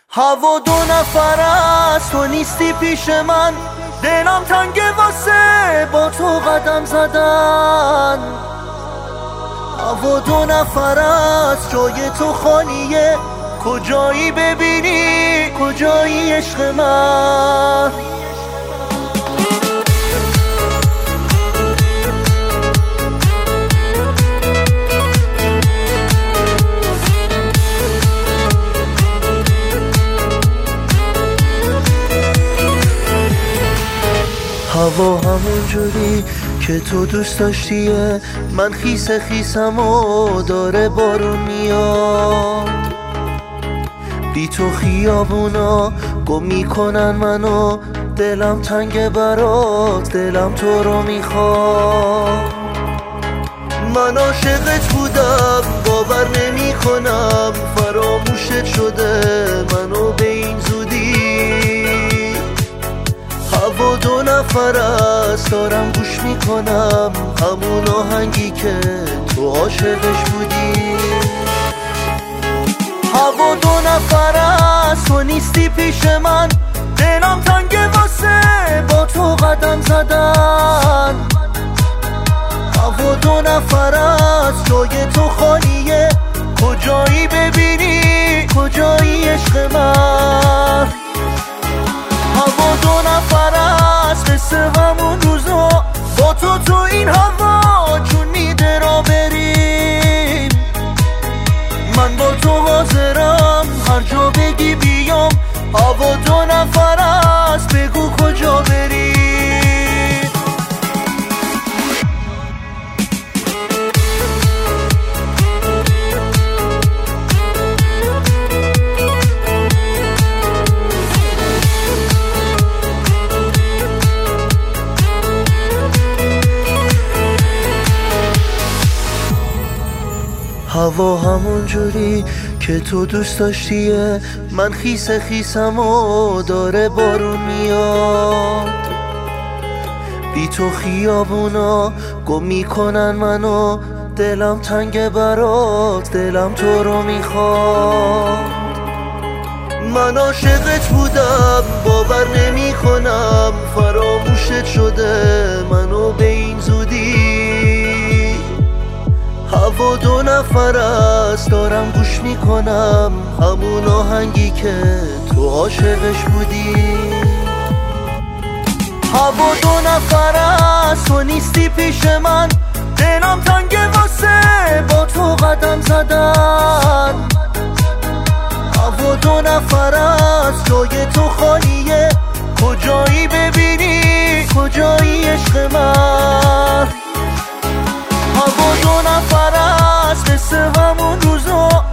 هوا دو نفر است، تو نیستی پیش من، دلم تنگه واسه با تو قدم زدن. هوا دو نفر است، جای تو خالیه، کجایی ببینی کجایی عشق من. هوا همون جوری که تو دوست داشتیه، من خیس خیسم و داره بارون میاد. بی تو خیابونا گم میکنن منو، دلم تنگ برات، دلم تو رو میخواد. من عاشقت بودم باور نمی کنم، فراموشت شده منو به این زودی. هوا دو نفر است، دارم گوش میکنم همون آهنگی که تو عاشقش بودی. هوا دو نفر است، تو نیستی پیش من، دلم تنگه واسه با تو قدم زدن. هوا دو نفر است، جای تو خالیه، کجایی ببینی کجایی عشق من. هوا دو نفر است، مثل همون روزا با تو این هوا جون میده را بریم. من با تو حاضرم هر جا بگی بیام. هوا دو نفر است، بگو کجا بریم. هوا همون جوری که تو دوست داشتیه، من خیس خیسم و داره بارون میاد. بی تو خیابونا گم میکنن منو، دلم تنگ برات، دلم تو رو میخواد. من عاشقت بودم باور نمی کنم، فراموشت شده منو به این زودی. هوا دو نفر است، دارم گوش میکنم همون آهنگی که تو عاشقش بودی. هوا دو نفر است، تو نیستی پیش من، دلم تنگه واسه با تو قدم زدن. هوا دو نفر است، جای تو خالیه، کجایی ببینی کجایی عشق من. هوا دو نفر است، مثل همون روزا